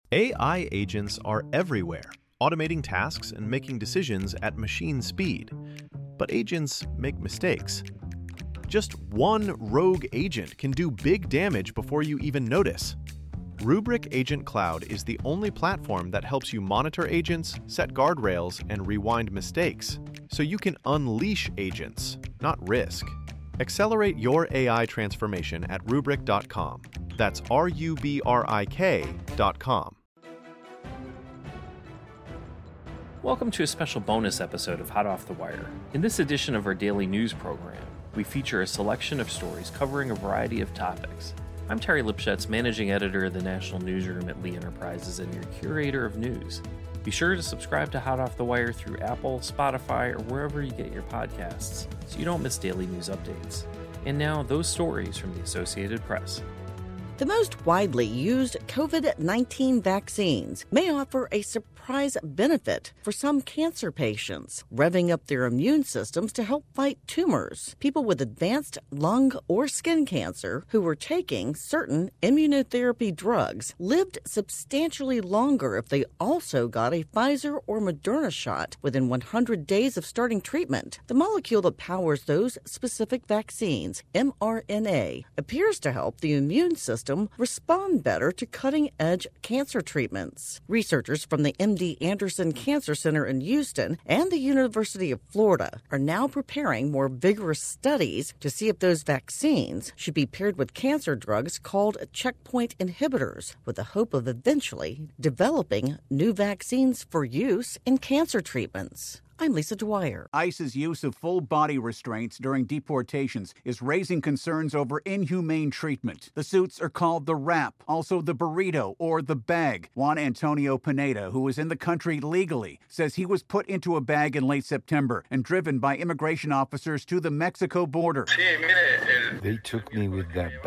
AI agents are everywhere, automating tasks and making decisions at machine speed. But agents make mistakes. Just one rogue agent can do big damage before you even notice. Rubrik Agent Cloud is the only platform that helps you monitor agents, set guardrails, and rewind mistakes, so you can unleash agents, not risk. Accelerate your AI transformation at Rubrik.com. That's RUBRIK.com. Welcome to a special bonus episode of Hot Off the Wire. In this edition of our daily news program, we feature a selection of stories covering a variety of topics. I'm Terry Lipschutz, managing editor of the National Newsroom at Lee Enterprises and your curator of news. Be sure to subscribe to Hot Off the Wire through Apple, Spotify, or wherever you get your podcasts so you don't miss daily news updates. And now, those stories from the Associated Press. The most widely used COVID-19 vaccines may offer a surprise benefit for some cancer patients, revving up their immune systems to help fight tumors. People with advanced lung or skin cancer who were taking certain immunotherapy drugs lived substantially longer if they also got a Pfizer or Moderna shot within 100 days of starting treatment. The molecule that powers those specific vaccines, mRNA, appears to help the immune system respond better to cutting-edge cancer treatments. Researchers from the MD Anderson Cancer Center in Houston and the University of Florida are now preparing more vigorous studies to see if those vaccines should be paired with cancer drugs called checkpoint inhibitors, with the hope of eventually developing new vaccines for use in cancer treatments. I'm Lisa Dwyer. ICE's use of full-body restraints during deportations is raising concerns over inhumane treatment. The suits are called the wrap, also the burrito or the bag. Juan Antonio Pineda, who is in the country legally, says he was put into a bag in late September and driven by immigration officers to the Mexico border. They took me with that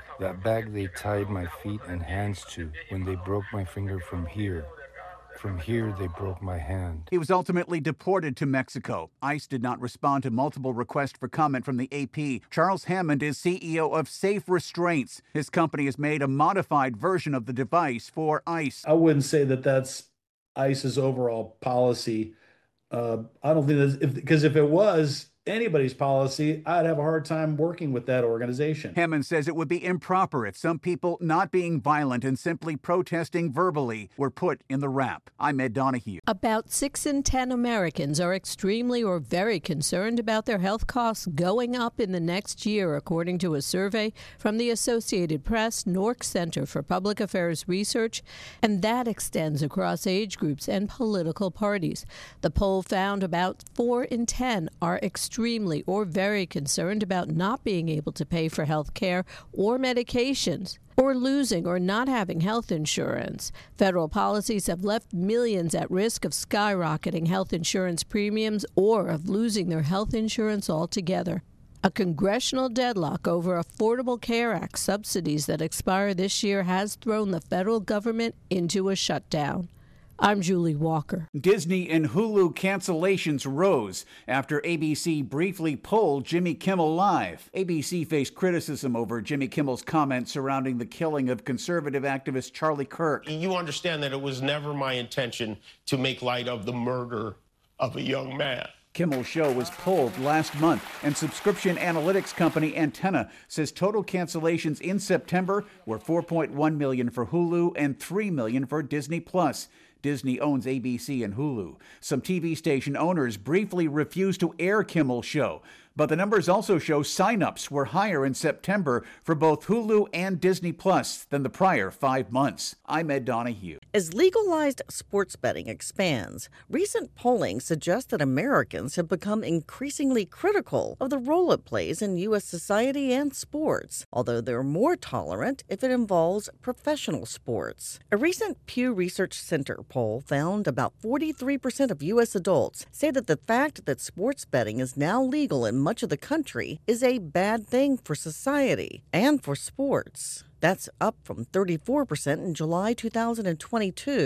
bag they tied my feet and hands to when they broke my finger from here. From here, they broke my hand. He was ultimately deported to Mexico. ICE did not respond to multiple requests for comment from the AP. Charles Hammond is CEO of Safe Restraints. His company has made a modified version of the device for ICE. I wouldn't say that that's ICE's overall policy. I don't think that's because if it was anybody's policy, I'd have a hard time working with that organization. Hammond says it would be improper if some people not being violent and simply protesting verbally were put in the wrap. I'm Ed Donahue. About 6 in 10 Americans are extremely or very concerned about their health costs going up in the next year, according to a survey from the Associated Press, NORC Center for Public Affairs Research, and that extends across age groups and political parties. The poll found about 4 in 10 are extremely or very concerned about not being able to pay for health care or medications, or losing or not having health insurance. Federal policies have left millions at risk of skyrocketing health insurance premiums or of losing their health insurance altogether. A congressional deadlock over Affordable Care Act subsidies that expire this year has thrown the federal government into a shutdown. I'm Julie Walker. Disney and Hulu cancellations rose after ABC briefly pulled Jimmy Kimmel Live. ABC faced criticism over Jimmy Kimmel's comments surrounding the killing of conservative activist Charlie Kirk. You understand that it was never my intention to make light of the murder of a young man. Kimmel's show was pulled last month, and subscription analytics company Antenna says total cancellations in September were 4.1 million for Hulu and 3 million for Disney+. Disney owns ABC and Hulu. Some TV station owners briefly refused to air Kimmel's show, but the numbers also show sign-ups were higher in September for both Hulu and Disney Plus than the prior 5 months. I'm Ed Donahue. As legalized sports betting expands, recent polling suggests that Americans have become increasingly critical of the role it plays in U.S. society and sports, although they're more tolerant if it involves professional sports. A recent Pew Research Center poll found about 43% of U.S. adults say that the fact that sports betting is now legal in much of the country is a bad thing for society and for sports. That's up from 34% in July 2022.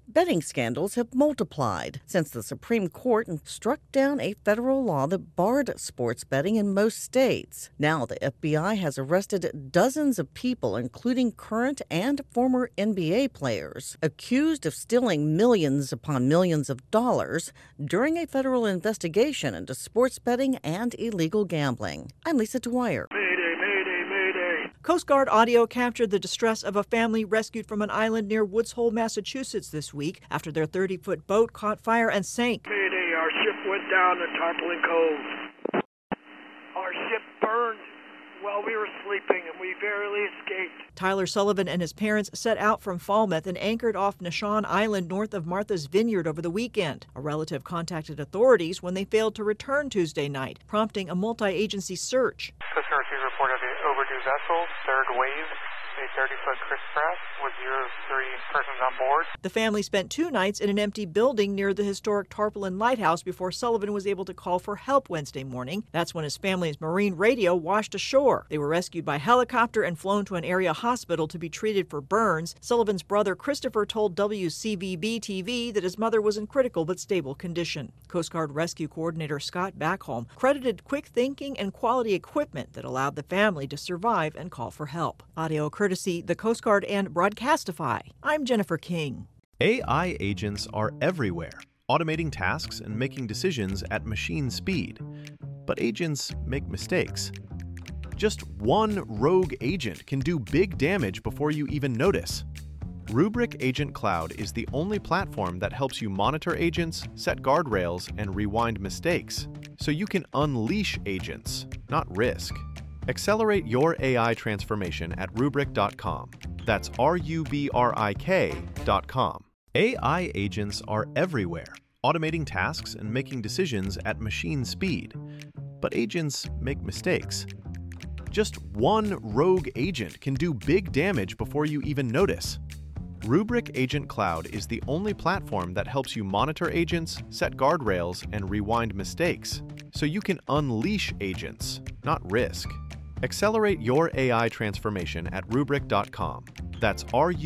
Betting scandals have multiplied since the Supreme Court struck down a federal law that barred sports betting in most states. Now the FBI has arrested dozens of people, including current and former NBA players, accused of stealing millions upon millions of dollars during a federal investigation into sports betting and illegal gambling. I'm Lisa Dwyer. Coast Guard audio captured the distress of a family rescued from an island near Woods Hole, Massachusetts this week after their 30-foot boat caught fire and sank. Mayday, our ship went down in Tarpaulin Cove. Our ship burned while we were sleeping and we barely escaped. Tyler Sullivan and his parents set out from Falmouth and anchored off Nishan Island north of Martha's Vineyard over the weekend. A relative contacted authorities when they failed to return Tuesday night, prompting a multi-agency search. Coast Guard received a report of an overdue vessel, third wave, a 30-foot crisscross with 3 persons on board. The family spent 2 nights in an empty building near the historic Tarpaulin Lighthouse before Sullivan was able to call for help Wednesday morning. That's when his family's marine radio washed ashore. They were rescued by helicopter and flown to an area hospital to be treated for burns. Sullivan's brother Christopher told WCVB-TV that his mother was in critical but stable condition. Coast Guard Rescue Coordinator Scott Backholm credited quick thinking and quality equipment that allowed the family to survive and call for help. Audio courtesy the Coast Guard and Broadcastify. I'm Jennifer King. AI agents are everywhere, automating tasks and making decisions at machine speed. But agents make mistakes. Just one rogue agent can do big damage before you even notice. Rubrik Agent Cloud is the only platform that helps you monitor agents, set guardrails, and rewind mistakes, so you can unleash agents, not risk. Accelerate your AI transformation at Rubrik.com. That's RUBRIK.com. AI agents are everywhere, automating tasks and making decisions at machine speed. But agents make mistakes. Just one rogue agent can do big damage before you even notice. Rubrik Agent Cloud is the only platform that helps you monitor agents, set guardrails, and rewind mistakes, so you can unleash agents, not risk. Accelerate your AI transformation at Rubrik.com. That's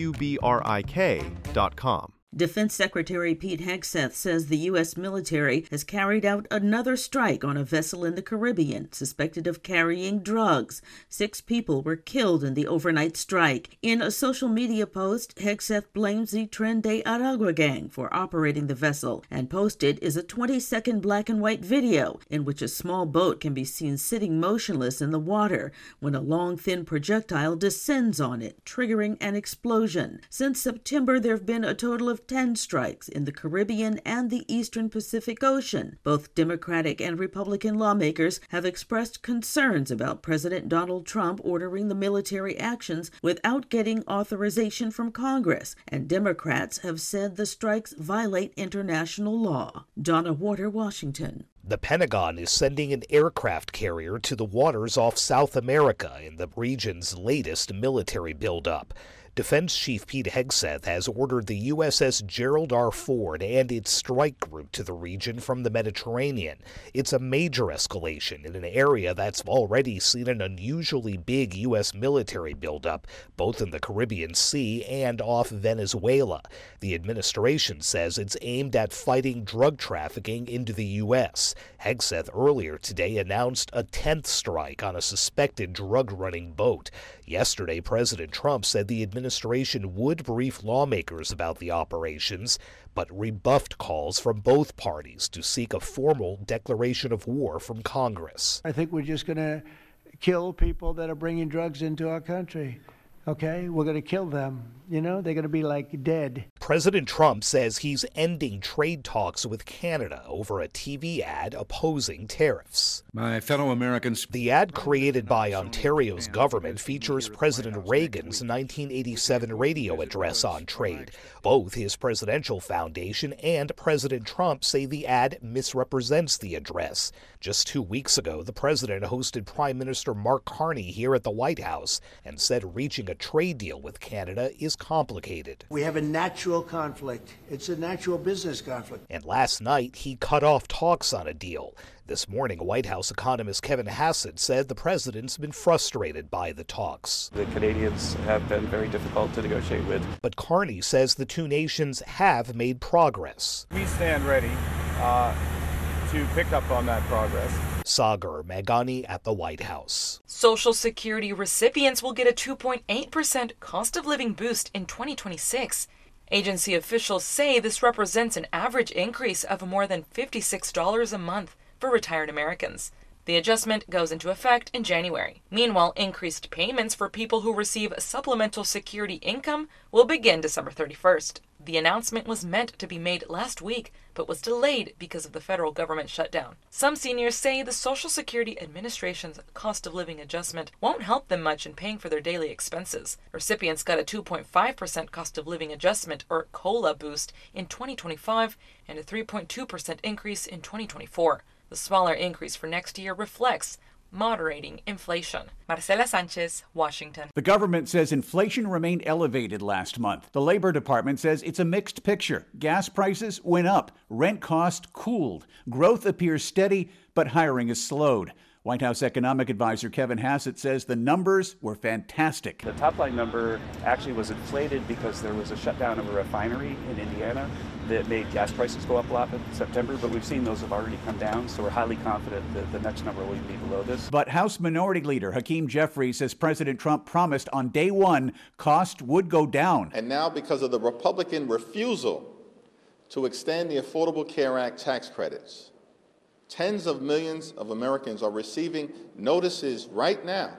RUBRIK.com. Defense Secretary Pete Hegseth says the U.S. military has carried out another strike on a vessel in the Caribbean suspected of carrying drugs. 6 people were killed in the overnight strike. In a social media post, Hegseth blames the Tren de Aragua gang for operating the vessel, and posted is a 20-second black and white video in which a small boat can be seen sitting motionless in the water when a long, thin projectile descends on it, triggering an explosion. Since September, there have been a total of 10 strikes in the Caribbean and the Eastern Pacific Ocean. Both Democratic and Republican lawmakers have expressed concerns about President Donald Trump ordering the military actions without getting authorization from Congress, and Democrats have said the strikes violate international law. Donna Warder, Washington. The Pentagon is sending an aircraft carrier to the waters off South America in the region's latest military buildup. Defense Chief Pete Hegseth has ordered the USS Gerald R. Ford and its strike group to the region from the Mediterranean. It's a major escalation in an area that's already seen an unusually big U.S. military buildup, both in the Caribbean Sea and off Venezuela. The administration says it's aimed at fighting drug trafficking into the U.S. Hegseth earlier today announced a 10th strike on a suspected drug-running boat. Yesterday, President Trump said the administration would brief lawmakers about the operations, but rebuffed calls from both parties to seek a formal declaration of war from Congress. I think we're just going to kill people that are bringing drugs into our country. Okay, we're going to kill them. You know, they're going to be like dead. President Trump says he's ending trade talks with Canada over a TV ad opposing tariffs. My fellow Americans. The ad created by Ontario's government features President Reagan's 1987 radio address on trade. Both his presidential foundation and President Trump say the ad misrepresents the address. Just 2 weeks ago, the president hosted Prime Minister Mark Carney here at the White House and said reaching a a trade deal with Canada is complicated. We have a natural conflict. It's a natural business conflict. And last night, he cut off talks on a deal. This morning, White House economist Kevin Hassett said the president's been frustrated by the talks. The Canadians have been very difficult to negotiate with. But Carney says the two nations have made progress. We stand ready to pick up on that progress. Sagar Meghani at the White House. Social Security recipients will get a 2.8% cost of living boost in 2026. Agency officials say this represents an average increase of more than $56 a month for retired Americans. The adjustment goes into effect in January. Meanwhile, increased payments for people who receive supplemental security income will begin December 31st. The announcement was meant to be made last week, but was delayed because of the federal government shutdown. Some seniors say the Social Security Administration's cost of living adjustment won't help them much in paying for their daily expenses. Recipients got a 2.5% cost of living adjustment, or COLA, boost in 2025 and a 3.2% increase in 2024. The smaller increase for next year reflects moderating inflation. Marcela Sanchez, Washington. The government says inflation remained elevated last month. The Labor Department says it's a mixed picture. Gas prices went up, rent cost cooled, growth appears steady, but hiring is slowed. White House economic advisor Kevin Hassett says the numbers were fantastic. The top line number actually was inflated because there was a shutdown of a refinery in Indiana that made gas prices go up a lot in September, but we've seen those have already come down, so we're highly confident that the next number will be below this. But House Minority Leader Hakeem Jeffries says President Trump promised on day one cost would go down. And now, because of the Republican refusal to extend the Affordable Care Act tax credits, tens of millions of Americans are receiving notices right now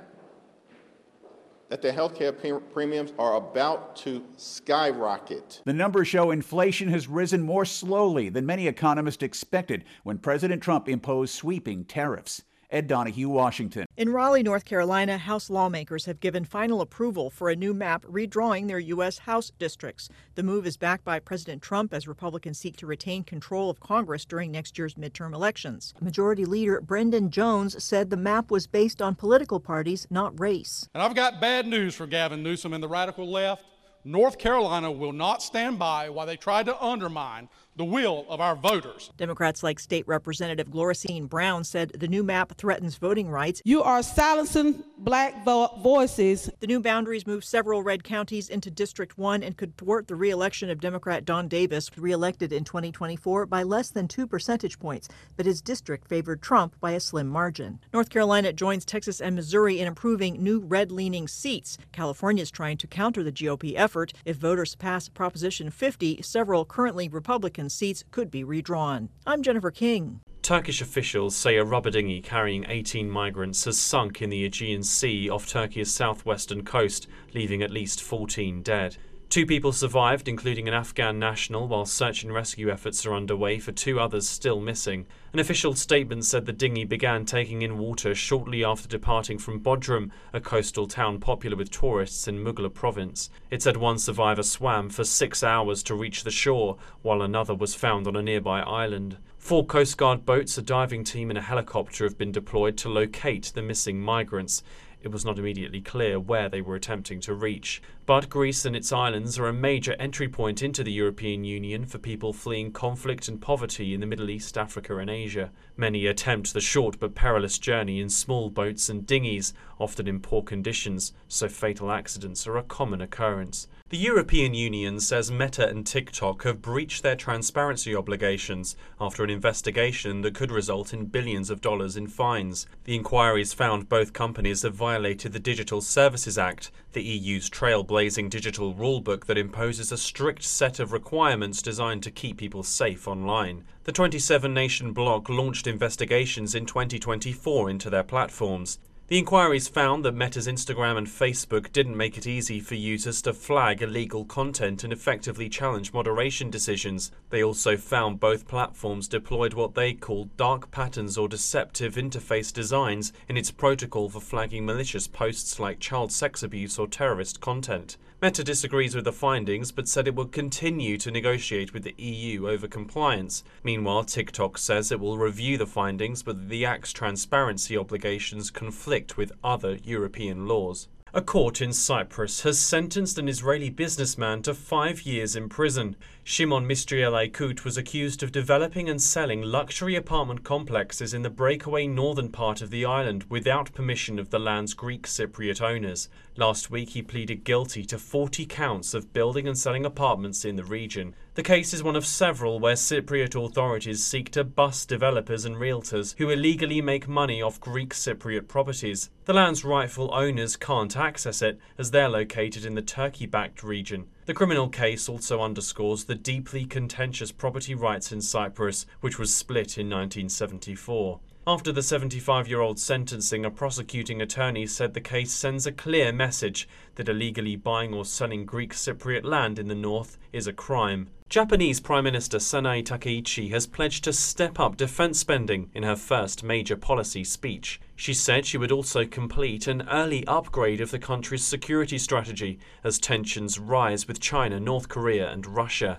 that their health care premiums are about to skyrocket. The numbers show inflation has risen more slowly than many economists expected when President Trump imposed sweeping tariffs. Ed Donahue, Washington. In Raleigh, North Carolina, House lawmakers have given final approval for a new map redrawing their U.S. House districts. The move is backed by President Trump as Republicans seek to retain control of Congress during next year's midterm elections. Majority Leader Brendan Jones said the map was based on political parties, not race. And I've got bad news for Gavin Newsom and the radical left. North Carolina will not stand by while they try to undermine the will of our voters. Democrats like State Representative Gloracine Brown said the new map threatens voting rights. You are silencing black voices. The new boundaries move several red counties into District 1 and could thwart the re-election of Democrat Don Davis, re-elected in 2024 by less than 2 percentage points, but his district favored Trump by a slim margin. North Carolina joins Texas and Missouri in improving new red-leaning seats. California is trying to counter the GOP effort. If voters pass Proposition 50, several currently Republican seats could be redrawn. I'm Jennifer King. Turkish officials say a rubber dinghy carrying 18 migrants has sunk in the Aegean Sea off Turkey's southwestern coast, leaving at least 14 dead. 2 people survived, including an Afghan national, while search and rescue efforts are underway for 2 others still missing. An official statement said the dinghy began taking in water shortly after departing from Bodrum, a coastal town popular with tourists in Mughal province. It said one survivor swam for 6 hours to reach the shore, while another was found on a nearby island. 4 Coast Guard boats, a diving team and a helicopter have been deployed to locate the missing migrants. It was not immediately clear where they were attempting to reach. But Greece and its islands are a major entry point into the European Union for people fleeing conflict and poverty in the Middle East, Africa and Asia. Many attempt the short but perilous journey in small boats and dinghies, often in poor conditions, so fatal accidents are a common occurrence. The European Union says Meta and TikTok have breached their transparency obligations after an investigation that could result in billions of dollars in fines. The inquiries found both companies have violated the Digital Services Act, the EU's trailblazing digital rulebook that imposes a strict set of requirements designed to keep people safe online. The 27-nation bloc launched investigations in 2024 into their platforms. The inquiries found that Meta's Instagram and Facebook didn't make it easy for users to flag illegal content and effectively challenge moderation decisions. They also found both platforms deployed what they called dark patterns or deceptive interface designs in its protocol for flagging malicious posts like child sex abuse or terrorist content. Meta disagrees with the findings but said it will continue to negotiate with the EU over compliance. Meanwhile, TikTok says it will review the findings but the Act's transparency obligations conflict with other European laws. A court in Cyprus has sentenced an Israeli businessman to 5 years in prison. Shimon Mistriel-Aikut was accused of developing and selling luxury apartment complexes in the breakaway northern part of the island without permission of the land's Greek Cypriot owners. Last week he pleaded guilty to 40 counts of building and selling apartments in the region. The case is one of several where Cypriot authorities seek to bust developers and realtors who illegally make money off Greek Cypriot properties. The land's rightful owners can't access it as they're located in the Turkey-backed region. The criminal case also underscores the deeply contentious property rights in Cyprus, which was split in 1974. After the 75-year-old sentencing, a prosecuting attorney said the case sends a clear message that illegally buying or selling Greek Cypriot land in the north is a crime. Japanese Prime Minister Sanae Takaichi has pledged to step up defense spending in her first major policy speech. She said she would also complete an early upgrade of the country's security strategy as tensions rise with China, North Korea and Russia.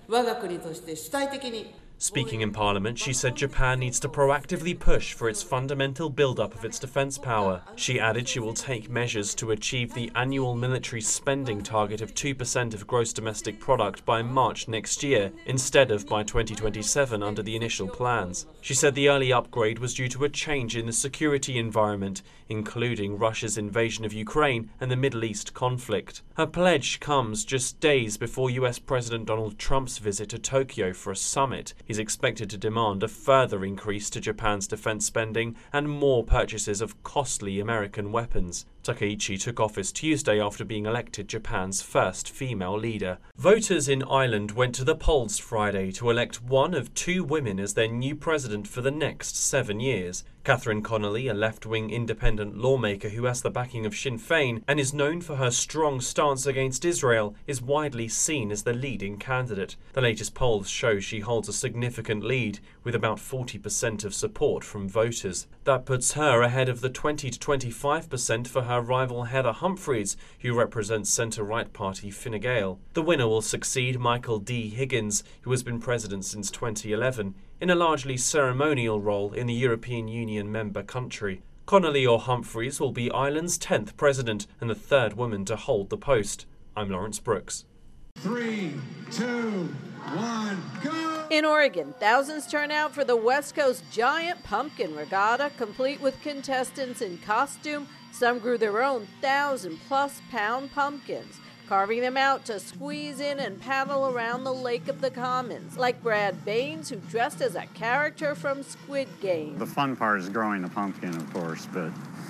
Speaking in Parliament, she said Japan needs to proactively push for its fundamental build-up of its defense power. She added she will take measures to achieve the annual military spending target of 2% of gross domestic product by March next year, instead of by 2027 under the initial plans. She said the early upgrade was due to a change in the security environment, including Russia's invasion of Ukraine and the Middle East conflict. Her pledge comes just days before US President Donald Trump's visit to Tokyo for a summit. He's expected to demand a further increase to Japan's defense spending and more purchases of costly American weapons. Takaichi took office Tuesday after being elected Japan's first female leader. Voters in Ireland went to the polls Friday to elect one of 2 women as their new president for the next 7 years. Catherine Connolly, a left-wing independent lawmaker who has the backing of Sinn Féin and is known for her strong stance against Israel, is widely seen as the leading candidate. The latest polls show she holds a significant lead, with about 40% of support from voters. That puts her ahead of the 20 to 25% for her rival Heather Humphreys, who represents centre-right party Fine Gael. The winner will succeed Michael D. Higgins, who has been president since 2011, in a largely ceremonial role in the European Union member country. Connolly or Humphreys will be Ireland's 10th president and the 3rd woman to hold the post. I'm Lawrence Brooks. 3, 2, 1, go! In Oregon, thousands turn out for the West Coast Giant Pumpkin Regatta, complete with contestants in costume. Some grew their own 1,000-plus pound pumpkins, carving them out to squeeze in and paddle around the Lake of the Commons, like Brad Baines, who dressed as a character from Squid Game. The fun part is growing the pumpkin, of course, but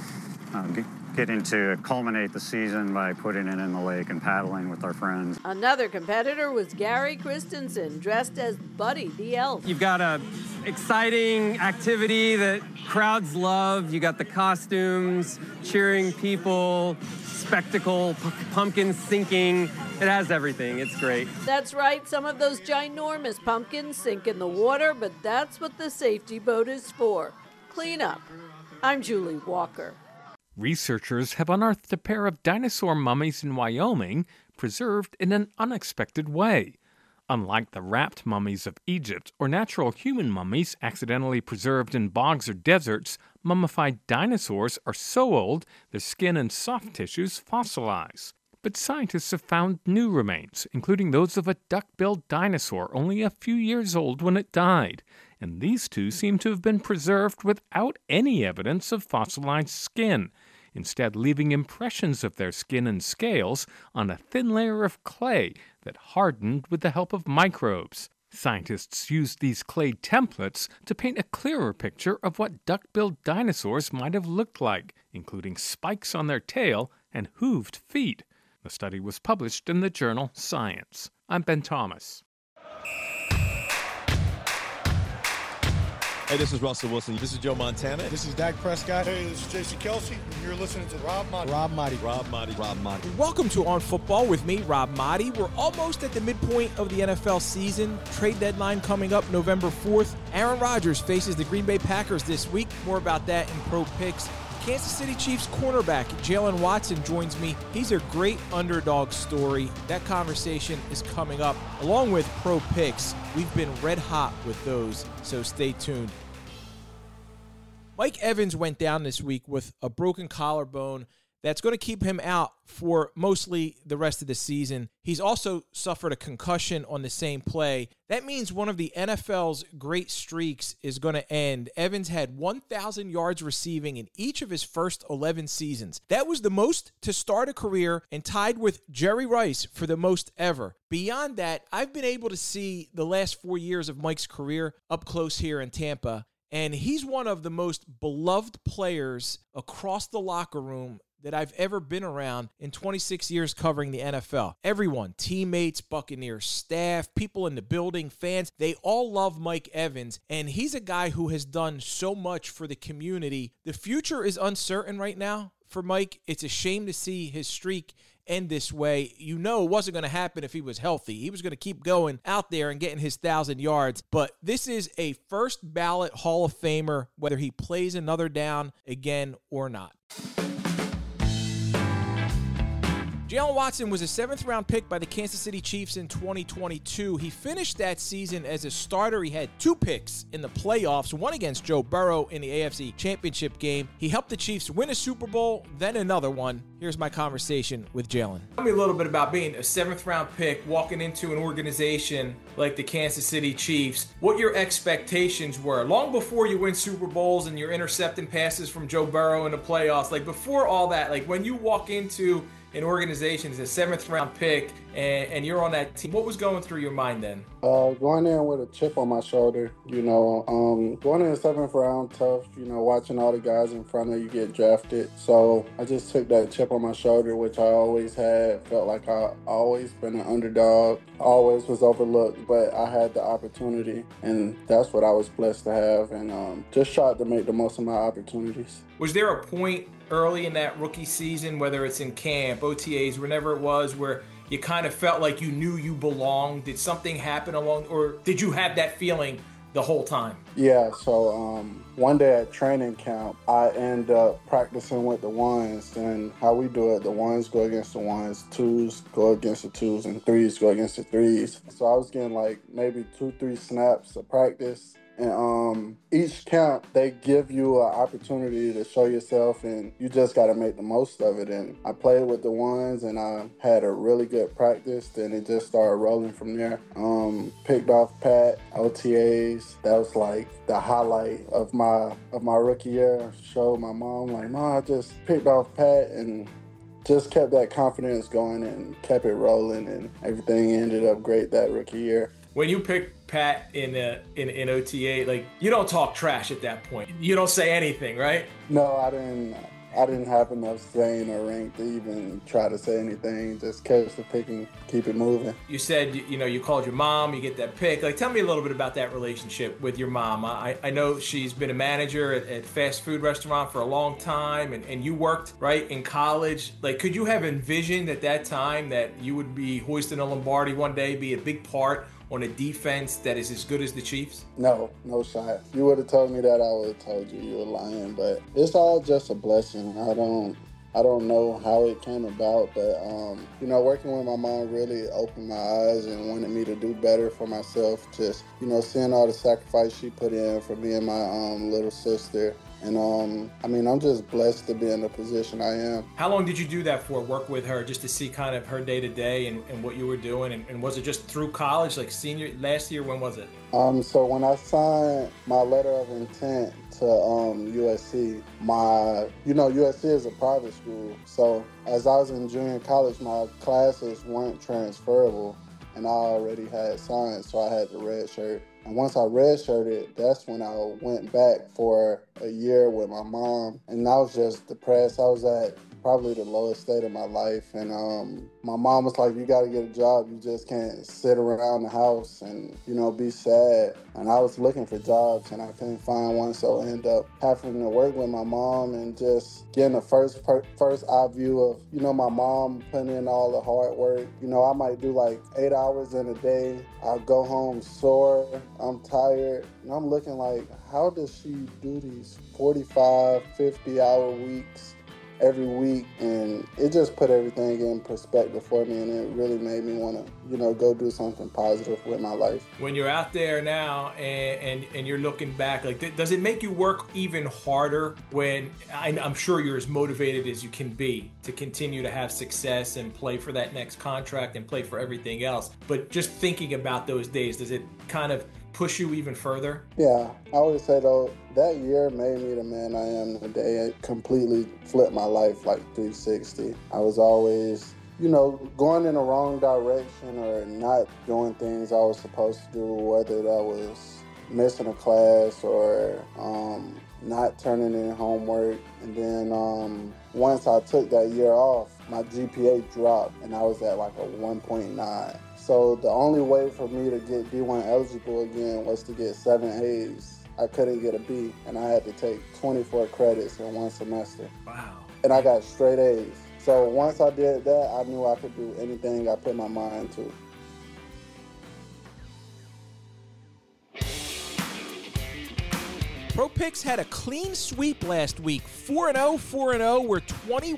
getting to culminate the season by putting it in the lake and paddling with our friends. Another competitor was Gary Christensen, dressed as Buddy the Elf. You've got a exciting activity that crowds love. You got the costumes, cheering people, spectacle, pumpkins sinking. It has everything. It's great. That's right. Some of those ginormous pumpkins sink in the water, but that's what the safety boat is for. Clean up. I'm Julie Walker. Researchers have unearthed a pair of dinosaur mummies in Wyoming preserved in an unexpected way. Unlike the wrapped mummies of Egypt or natural human mummies accidentally preserved in bogs or deserts, mummified dinosaurs are so old their skin and soft tissues fossilize. But scientists have found new remains, including those of a duck-billed dinosaur only a few years old when it died, and these two seem to have been preserved without any evidence of fossilized skin, instead leaving impressions of their skin and scales on a thin layer of clay that hardened with the help of microbes. Scientists used these clay templates to paint a clearer picture of what duck-billed dinosaurs might have looked like, including spikes on their tail and hooved feet. The study was published in the journal Science. I'm Ben Thomas. Hey, this is Russell Wilson. This is Joe Montana. This is Dak Prescott. Hey, this is Jason Kelce, and you're listening to Rob Maaddi. Rob Maaddi. Welcome to On Football with me, Rob Maaddi. We're almost at the midpoint of the NFL season. Trade deadline coming up November 4th. Aaron Rodgers faces the Green Bay Packers this week. More about that in Pro Picks. Kansas City Chiefs cornerback Jalen Watson joins me. He's a great underdog story. That conversation is coming up, along with Pro Picks. We've been red hot with those, so stay tuned. Mike Evans went down this week with a broken collarbone that's going to keep him out for mostly the rest of the season. He's also suffered a concussion on the same play. That means one of the NFL's great streaks is going to end. Evans had 1,000 yards receiving in each of his first 11 seasons. That was the most to start a career and tied with Jerry Rice for the most ever. Beyond that, I've been able to see the last 4 years of Mike's career up close here in Tampa, and he's one of the most beloved players across the locker room that I've ever been around in 26 years covering the NFL. Everyone, teammates, Buccaneers staff, people in the building, fans, they all love Mike Evans, and he's a guy who has done so much for the community. The future is uncertain right now for Mike. It's a shame to see his streak end this way. You know it wasn't going to happen if he was healthy. He was going to keep going out there and getting his 1,000 yards. But this is a first ballot Hall of Famer, whether he plays another down again or not. Jaylen Watson was a 7th-round pick by the Kansas City Chiefs in 2022. He finished that season as a starter. He had 2 picks in the playoffs, one against Joe Burrow in the AFC Championship game. He helped the Chiefs win a Super Bowl, then another one. Here's my conversation with Jaylen. Tell me a little bit about being a 7th-round pick, walking into an organization like the Kansas City Chiefs, what your expectations were long before you win Super Bowls and you're intercepting passes from Joe Burrow in the playoffs. Like before all that, like when you walk into an organization as a 7th-round pick and you're on that team, what was going through your mind then? Going in with a chip on my shoulder, going in the 7th round, tough, watching all the guys in front of you get drafted. So I just took that chip on my shoulder, which I always had, felt like I always been an underdog, always was overlooked, but I had the opportunity, and that's what I was blessed to have, and just tried to make the most of my opportunities. Was there a point early in that rookie season, whether it's in camp, OTAs, whenever it was, where you kind of felt like you knew you belonged? Did something happen or did you have that feeling the whole time? Yeah, so one day at training camp, I end up practicing with the ones, and how we do it, the ones go against the ones, twos go against the twos, and threes go against the threes. So I was getting like maybe 2-3 snaps of practice. And each camp, they give you an opportunity to show yourself, and you just got to make the most of it. And I played with the ones, and I had a really good practice. Then it just started rolling from there. Picked off Pat, OTAs. That was like the highlight of my rookie year. Showed my mom, like, Mom, I just picked off Pat, and just kept that confidence going and kept it rolling, and everything ended up great that rookie year. When you pick Pat in OTA, like, you don't talk trash at that point. You don't say anything, right? No, I didn't have enough strain or rank to even try to say anything. Just catch the pick and keep it moving. You said, you called your mom, you get that pick. Like, tell me a little bit about that relationship with your mom. I know she's been a manager at fast food restaurant for a long time, and you worked, right, in college. Like, could you have envisioned at that time that you would be hoisting a Lombardi one day, be a big part on a defense that is as good as the Chiefs? No shot. You would have told me that, I would have told you were lying. But it's all just a blessing. I don't know how it came about, but working with my mom really opened my eyes and wanted me to do better for myself. Just seeing all the sacrifice she put in for me and my little sister. And I'm just blessed to be in the position I am. How long did you do that for, work with her, just to see kind of her day-to-day and what you were doing? And was it just through college, like last year? When was it? So when I signed my letter of intent to USC, USC is a private school. So as I was in junior college, my classes weren't transferable, and I already had signed, so I had the red shirt. And once I redshirted, that's when I went back for a year with my mom. And I was just depressed. I was at probably the lowest state of my life. And my mom was like, you got to get a job. You just can't sit around the house and, be sad. And I was looking for jobs and I couldn't find one. So I ended up having to work with my mom and just getting the first eye view of, my mom putting in all the hard work. I might do like 8 hours in a day. I'll go home sore. I'm tired. And I'm looking like, how does she do these 45, 50-hour weeks every week, and it just put everything in perspective for me, and it really made me want to, go do something positive with my life. When you're out there now and you're looking back, like, does it make you work even harder when I'm sure you're as motivated as you can be to continue to have success and play for that next contract and play for everything else? But just thinking about those days, does it kind of push you even further? Yeah, I would say though, that year made me the man I am today. It completely flipped my life like 360. I was always, going in the wrong direction or not doing things I was supposed to do, whether that was missing a class or not turning in homework. And then once I took that year off, my GPA dropped and I was at like a 1.9. So the only way for me to get D1 eligible again was to get 7 A's. I couldn't get a B, and I had to take 24 credits in one semester. Wow. And I got straight A's. So once I did that, I knew I could do anything I put my mind to. Pro Picks had a clean sweep last week. 4-0, 4-0. We're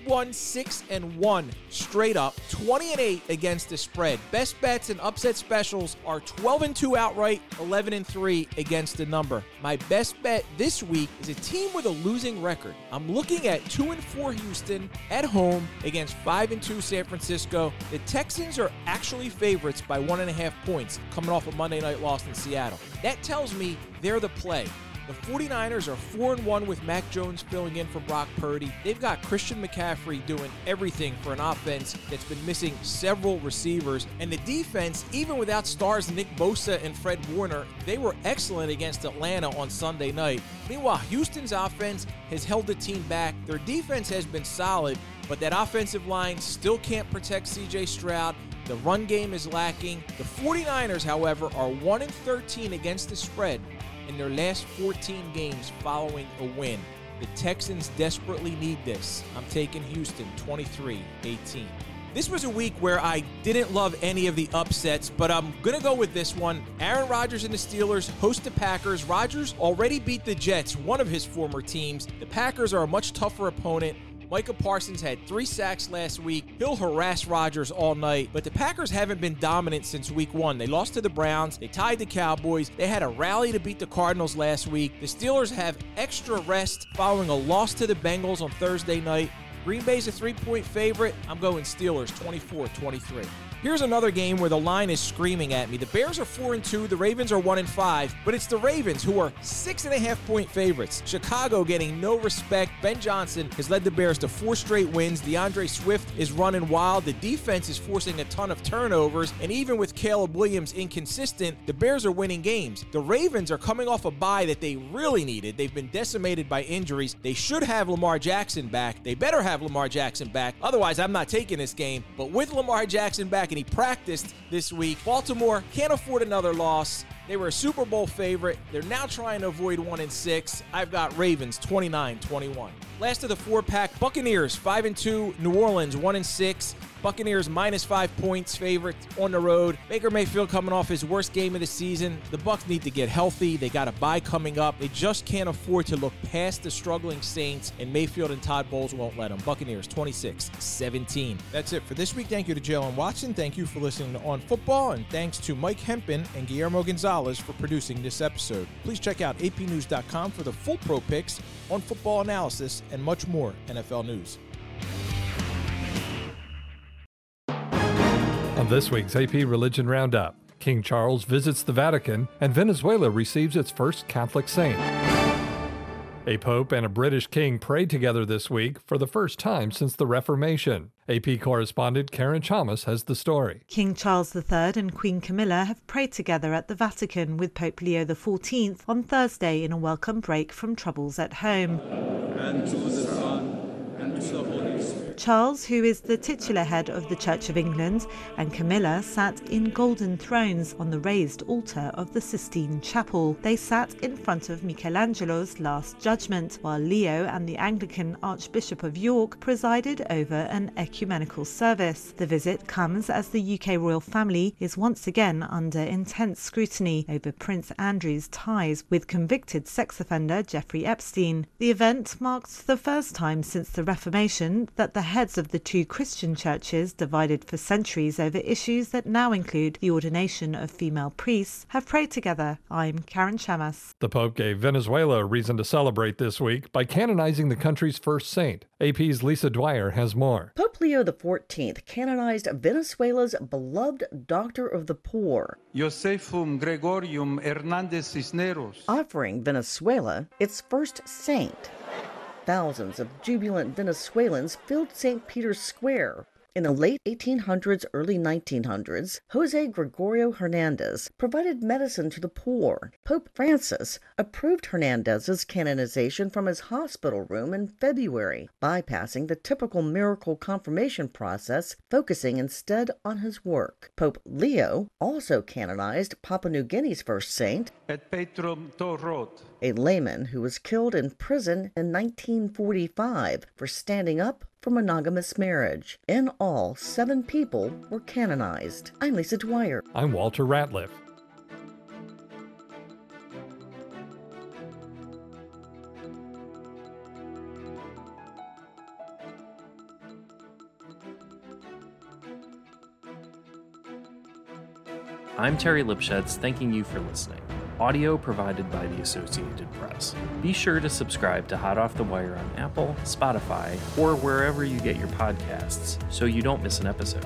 21-6-1 straight up. 20-8 against the spread. Best bets and upset specials are 12-2 outright, 11-3 against the number. My best bet this week is a team with a losing record. I'm looking at 2-4 Houston at home against 5-2 San Francisco. The Texans are actually favorites by 1.5 points, coming off a Monday night loss in Seattle. That tells me they're the play. The 49ers are 4-1 with Mac Jones filling in for Brock Purdy. They've got Christian McCaffrey doing everything for an offense that's been missing several receivers. And the defense, even without stars Nick Bosa and Fred Warner, they were excellent against Atlanta on Sunday night. Meanwhile, Houston's offense has held the team back. Their defense has been solid, but that offensive line still can't protect C.J. Stroud. The run game is lacking. The 49ers, however, are 1-13 against the spread in their last 14 games following a win. The Texans desperately need this. I'm taking Houston 23-18. This was a week where I didn't love any of the upsets, but I'm going to go with this one. Aaron Rodgers and the Steelers host the Packers. Rodgers already beat the Jets, one of his former teams. The Packers are a much tougher opponent. Micah Parsons had 3 sacks last week. He'll harass Rodgers all night, but the Packers haven't been dominant since week 1. They lost to the Browns. They tied the Cowboys. They had a rally to beat the Cardinals last week. The Steelers have extra rest following a loss to the Bengals on Thursday night. Green Bay's a 3-point favorite. I'm going Steelers 24-23. Here's another game where the line is screaming at me. The Bears are 4-2, the Ravens are 1-5, but it's the Ravens who are 6.5-point favorites. Chicago getting no respect. Ben Johnson has led the Bears to 4 straight wins. DeAndre Swift is running wild. The defense is forcing a ton of turnovers, and even with Caleb Williams inconsistent, the Bears are winning games. The Ravens are coming off a bye that they really needed. They've been decimated by injuries. They should have Lamar Jackson back. They better have Lamar Jackson back. Otherwise, I'm not taking this game. But with Lamar Jackson back, and he practiced this week, Baltimore can't afford another loss. They were a Super Bowl favorite. They're now trying to avoid 1-6. I've got Ravens 29-21. Last of the 4-pack, Buccaneers 5-2, New Orleans 1-6. Buccaneers -5 points favorite on the road. Baker Mayfield coming off his worst game of the season. The Bucs need to get healthy. They got a bye coming up. They just can't afford to look past the struggling Saints, and Mayfield and Todd Bowles won't let them. Buccaneers 26-17. That's it for this week. Thank you to Jalen Watson. Thank you for listening to On Football, and thanks to Mike Hempen and Guillermo Gonzalez for producing this episode. Please check out apnews.com for the full pro picks, on football analysis, and much more NFL news. On this week's AP Religion Roundup, King Charles visits the Vatican and Venezuela receives its first Catholic saint. A pope and a British king prayed together this week for the first time since the Reformation. AP correspondent Karen Chalmers has the story. King Charles III and Queen Camilla have prayed together at the Vatican with Pope Leo XIV on Thursday in a welcome break from troubles at home. And to the Son, and to the Holy Spirit. Charles, who is the titular head of the Church of England, and Camilla sat in golden thrones on the raised altar of the Sistine Chapel. They sat in front of Michelangelo's Last Judgment, while Leo and the Anglican Archbishop of York presided over an ecumenical service. The visit comes as the UK royal family is once again under intense scrutiny over Prince Andrew's ties with convicted sex offender Jeffrey Epstein. The event marked the first time since the Reformation that the heads of the two Christian churches, divided for centuries over issues that now include the ordination of female priests, have prayed together. I'm Karen Chamas. The Pope gave Venezuela a reason to celebrate this week by canonizing the country's first saint. AP's Lisa Dwyer has more. Pope Leo XIV canonized Venezuela's beloved Doctor of the Poor, Josephum Gregorium Hernandez Cisneros, offering Venezuela its first saint. Thousands of jubilant Venezuelans filled St. Peter's Square. In the late 1800s, early 1900s, Jose Gregorio Hernandez provided medicine to the poor. Pope Francis approved Hernandez's canonization from his hospital room in February, bypassing the typical miracle confirmation process, focusing instead on his work. Pope Leo also canonized Papua New Guinea's first saint, et Petrum Torot, a layman who was killed in prison in 1945 for standing up for monogamous marriage. In all, 7 people were canonized. I'm Lisa Dwyer. I'm Walter Ratliff. I'm Terry Lipschutz, thanking you for listening. Audio provided by the Associated Press. Be sure to subscribe to Hot Off the Wire on Apple, Spotify, or wherever you get your podcasts so you don't miss an episode.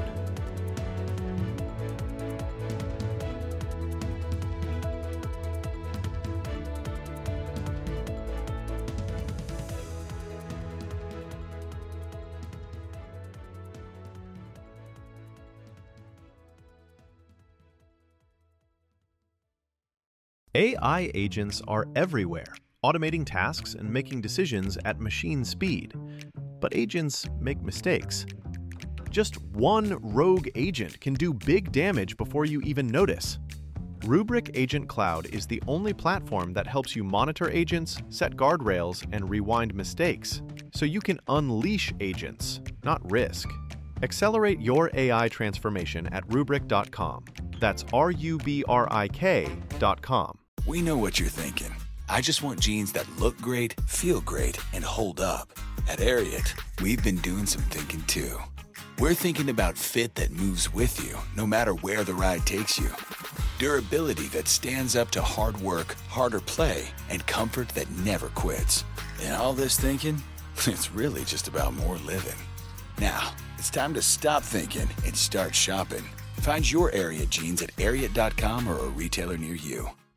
AI agents are everywhere, automating tasks and making decisions at machine speed. But agents make mistakes. Just one rogue agent can do big damage before you even notice. Rubrik Agent Cloud is the only platform that helps you monitor agents, set guardrails, and rewind mistakes, so you can unleash agents, not risk. Accelerate your AI transformation at Rubrik.com. That's RUBRIK.com. We know what you're thinking. I just want jeans that look great, feel great, and hold up. At Ariat, we've been doing some thinking too. We're thinking about fit that moves with you, no matter where the ride takes you. Durability that stands up to hard work, harder play, and comfort that never quits. And all this thinking, it's really just about more living. Now, it's time to stop thinking and start shopping. Find your Ariat jeans at Ariat.com or a retailer near you.